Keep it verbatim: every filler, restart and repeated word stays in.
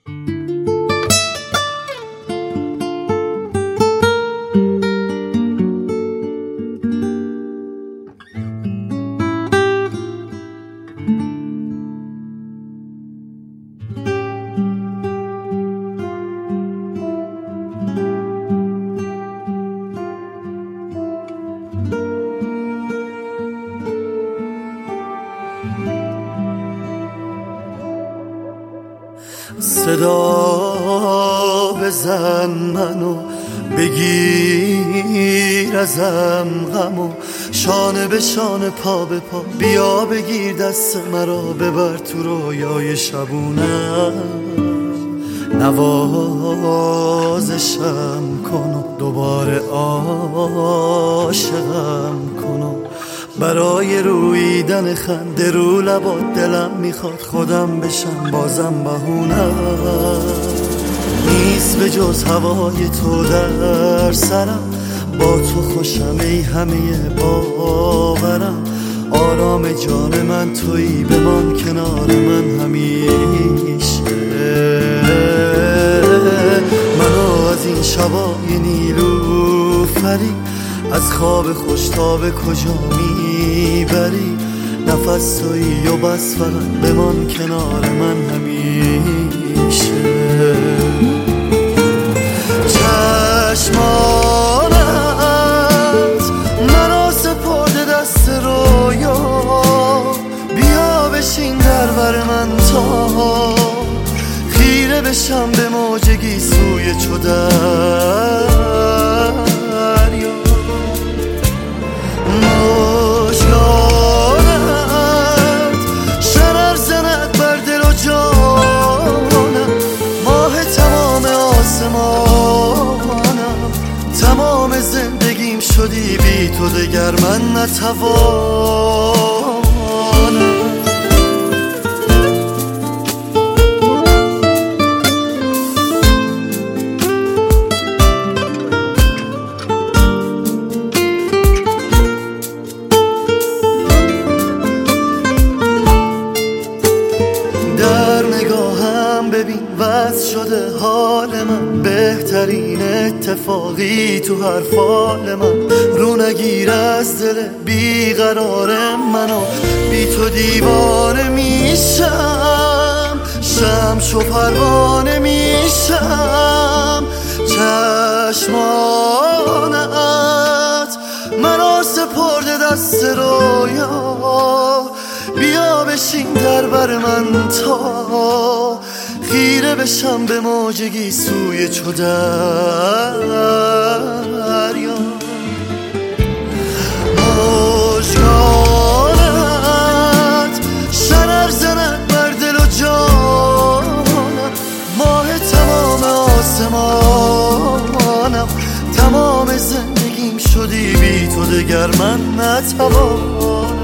صدا بزن منو بگیر ازم غمو، شانه به شانه پا به پا بیا بگیر دست مرا ببر تو رویای شبونم، نوازشم کن و دوباره عاشقم کن و برای رویدن خنده رو لبات دلم میخواد خودم بشم بازم بهونم، نیست به جز هوای تو در سرم، با تو خوشم ای همه باورم، آرام جان من تویی بمان کنار من همیشه، منو از این شبای نیلوفری از خواب خوش تا به کجا میبری، نفس تویی و بس فقط بمان کنار من همیشه، چشمانت مرا سپرده دست رویا، بیا بشین در بر من تا خیره بشم به موجگی سوی چو دریا، مژگانت شرر زند بر دل و جانم، ماه تمام آسمانم، تمام زندگیم شدی بی تو دگر من نتوانم. ببین وضع شده حال من، بهترین اتفاقی تو هر فال من، رو نگیر از دل بیقرار منو، بی تو دیوانه میشم، شمس و پروانه میشم، چشمانت مرا سپرده دست رویا، بیا بشین در بر من تا خیره بشم به موجگی سوی چو دریا، مژگانت شرر زند بر دل و جانم، ماه تمام آسمانم، تمام زندگیم شدی بی تو دگر من نتوانم.